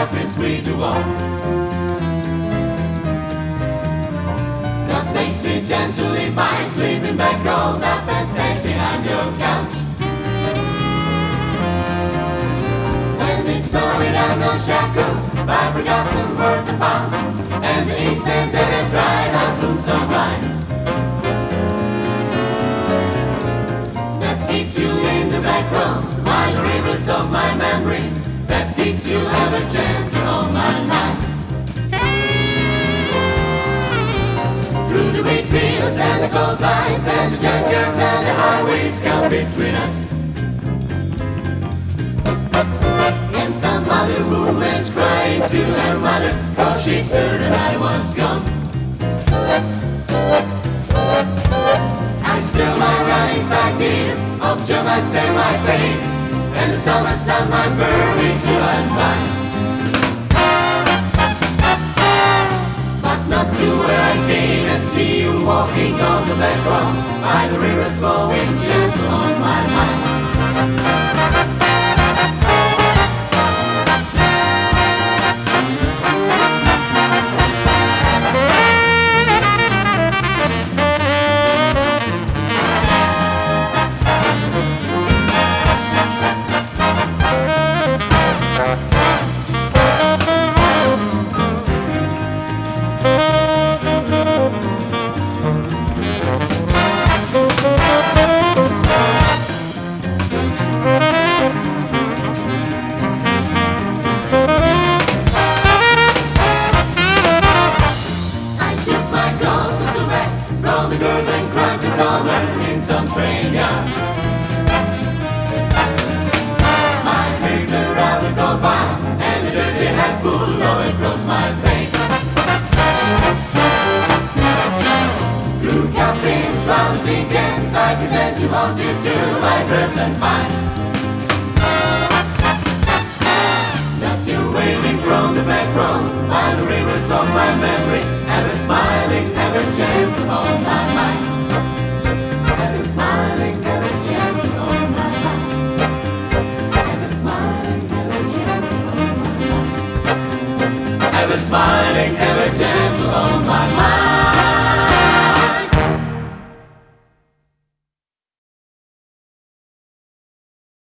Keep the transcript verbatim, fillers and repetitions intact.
life is free to walk. That makes me gently by sleeping back, rolled up and stashed behind your couch. When it's snowing and no shackle, by forgotten words are found, and the ink stains that have dried out wounds so blind. That keeps you in the back row, by the rivers of my memory, that keeps you ever gentle on my mind. Through the wheat fields and the coastlines and the junkyards and the highways come between us. And some other woman's crying to her mother, cause she stirred and I was gone. I still my running side tears, of joy might stain my face, and the summer sun might burn me to unwind. But not to where I came and see you walking on the back road, by the rivers flowing gentle on my mind. From the girl and cried to color in some train yard. My finger out the go by, and the dirty hat full of across my face. Through cabins, round weekends, I pretend to haunt you to my present mind. That you're waiting from the back row, by the rivers of my memory, ever smiling, ever gentle on my mind. Ever smiling, ever gentle on my mind. Ever smiling, ever gentle on my mind. Ever smiling, ever gentle on my mind.